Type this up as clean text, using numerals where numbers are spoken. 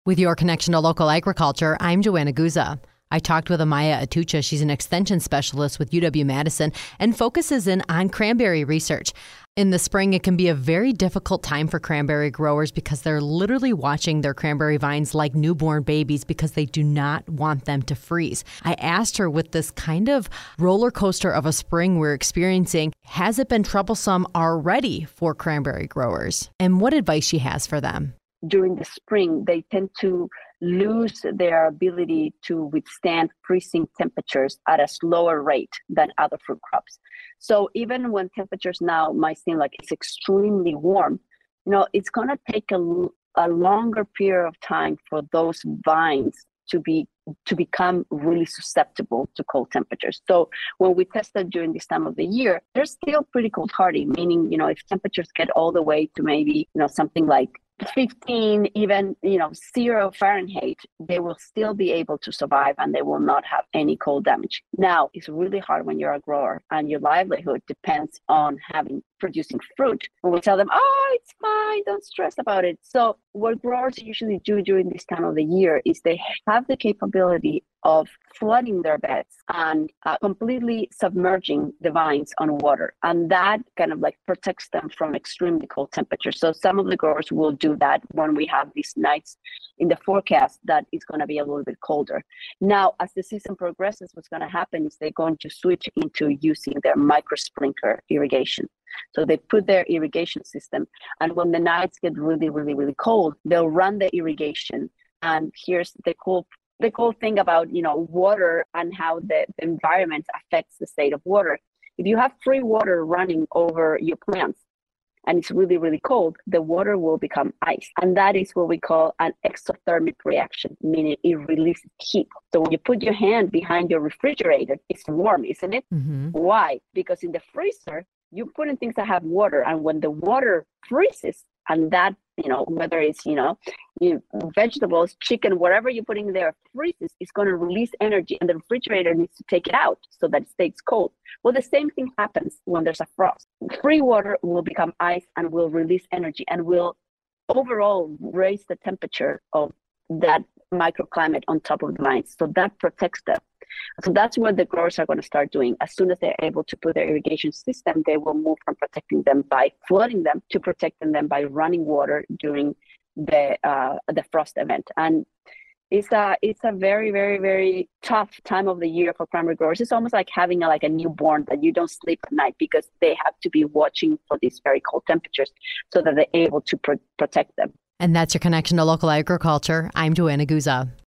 With your connection to local agriculture, I'm Joanna Guza. I talked with Amaya Atucha. She's an extension specialist with UW-Madison and focuses in on cranberry research. In the spring, it can be a very difficult time for cranberry growers because they're literally watching their cranberry vines like newborn babies because they do not want them to freeze. I asked her, with this kind of roller coaster of a spring we're experiencing, has it been troublesome already for cranberry growers? And what advice she has for them. During the spring, they tend to lose their ability to withstand freezing temperatures at a slower rate than other fruit crops. So even when temperatures now might seem like it's extremely warm, it's going to take a longer period of time for those vines to become really susceptible to cold temperatures. So when we tested during this time of the year, they're still pretty cold hardy, meaning, if temperatures get all the way to maybe, something like 15, even, 0 Fahrenheit, they will still be able to survive and they will not have any cold damage. Now, it's really hard when you're a grower and your livelihood depends on producing fruit. When we tell them, it's fine, don't stress about it. So what growers usually do during this time of the year is they have the capability of flooding their beds and completely submerging the vines on water. And that kind of protects them from extremely cold temperatures. So some of the growers will do that when we have these nights in the forecast that it's going to be a little bit colder. Now, as the season progresses, what's going to happen is they're going to switch into using their micro sprinkler irrigation. So they put their irrigation system, and when the nights get really, really, really cold, they'll run the irrigation. And here's the cool thing about, water and how the environment affects the state of water. If you have free water running over your plants and it's really, really cold, the water will become ice. And that is what we call an exothermic reaction, meaning it releases heat. So when you put your hand behind your refrigerator, it's warm, isn't it? Mm-hmm. Why? Because in the freezer, you put in things that have water, and when the water freezes, and that, whether it's, vegetables, chicken, whatever you put in there freezes, it's going to release energy, and the refrigerator needs to take it out so that it stays cold. Well, the same thing happens when there's a frost. Free water will become ice and will release energy and will overall raise the temperature of that microclimate on top of the vines. So that protects them. So that's what the growers are going to start doing. As soon as they're able to put their irrigation system, they will move from protecting them by flooding them to protecting them by running water during the frost event. And it's a very, very, very tough time of the year for cranberry growers. It's almost like having a newborn that you don't sleep at night because they have to be watching for these very cold temperatures so that they're able to protect them. And that's your connection to local agriculture. I'm Joanna Guza.